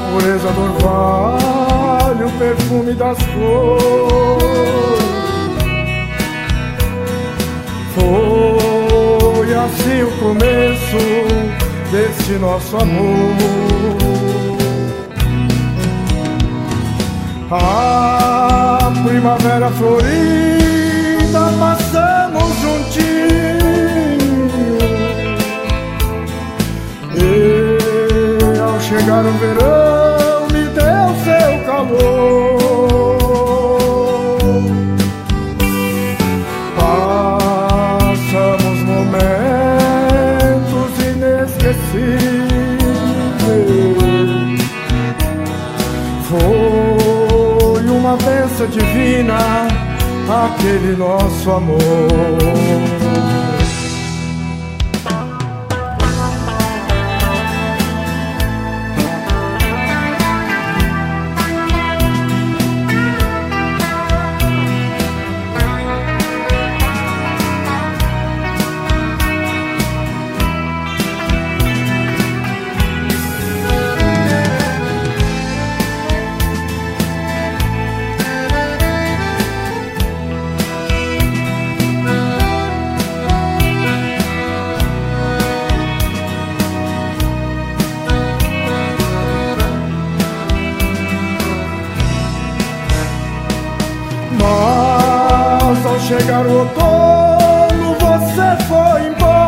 pureza do orvalho, o perfume das flores. Foi assim o começo desse nosso amor. A primavera florida passamos juntinho, e ao chegar o verão me deu seu calor. Passamos momentos inesquecíveis. Foi uma bênção divina aquele nosso amor. Mas ao chegar o outono você foi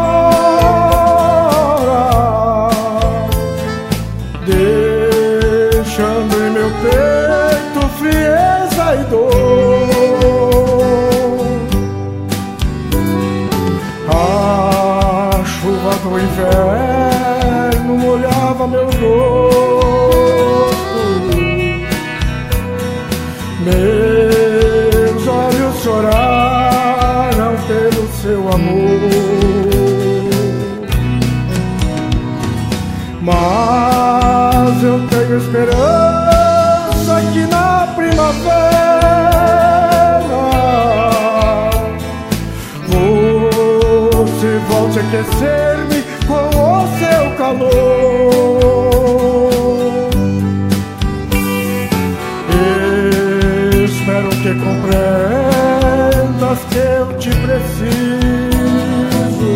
embora, deixando em meu peito frieza e dor. A chuva do inverno molhava meu rosto. Meus olhos choraram pelo seu amor. Mas eu tenho esperança que na primavera você volte a aquecer-me com o seu calor. Espero que compreendas que eu te preciso.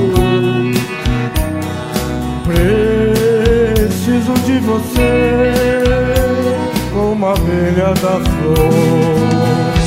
Preciso de você como a abelha da flor.